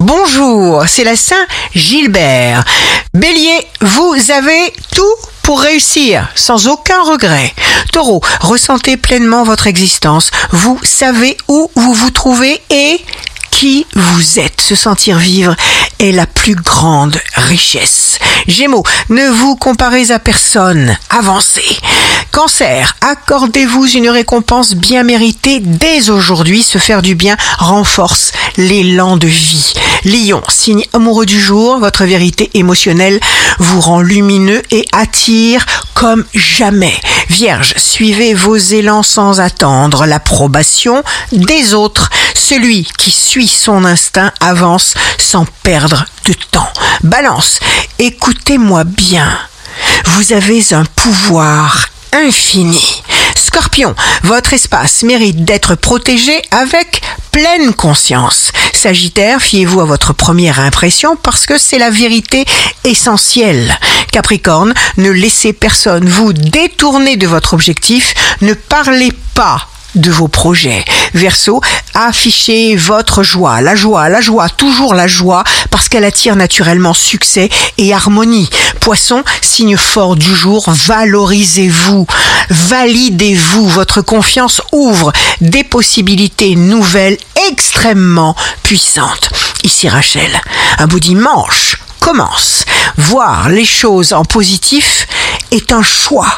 bonjour, c'est la Saint-Gilbert. Bélier, vous avez tout pour réussir, sans aucun regret. Taureau, ressentez pleinement votre existence. Vous savez où vous vous trouvez et qui vous êtes. Se sentir vivre est la plus grande richesse. Gémeaux, ne vous comparez à personne. Avancez. Cancer, accordez-vous une récompense bien méritée dès aujourd'hui. Se faire du bien renforce l'élan de vie. Lion, signe amoureux du jour, votre vérité émotionnelle vous rend lumineux et attire comme jamais. Vierge, suivez vos élans sans attendre l'approbation des autres. Celui qui suit son instinct avance sans perdre de temps. Balance, écoutez-moi bien. Vous avez un pouvoir infini. Scorpion, votre espace mérite d'être protégé avec pleine conscience. Sagittaire, fiez-vous à votre première impression parce que c'est la vérité essentielle. Capricorne, ne laissez personne vous détourner de votre objectif. Ne parlez pas de vos projets. Verseau, affichez votre joie, toujours la joie, parce qu'elle attire naturellement succès et harmonie. Poisson, signe fort du jour, valorisez-vous, validez-vous, votre confiance ouvre des possibilités nouvelles extrêmement puissantes. Ici Rachel, un beau dimanche commence. Voir les choses en positif est un choix.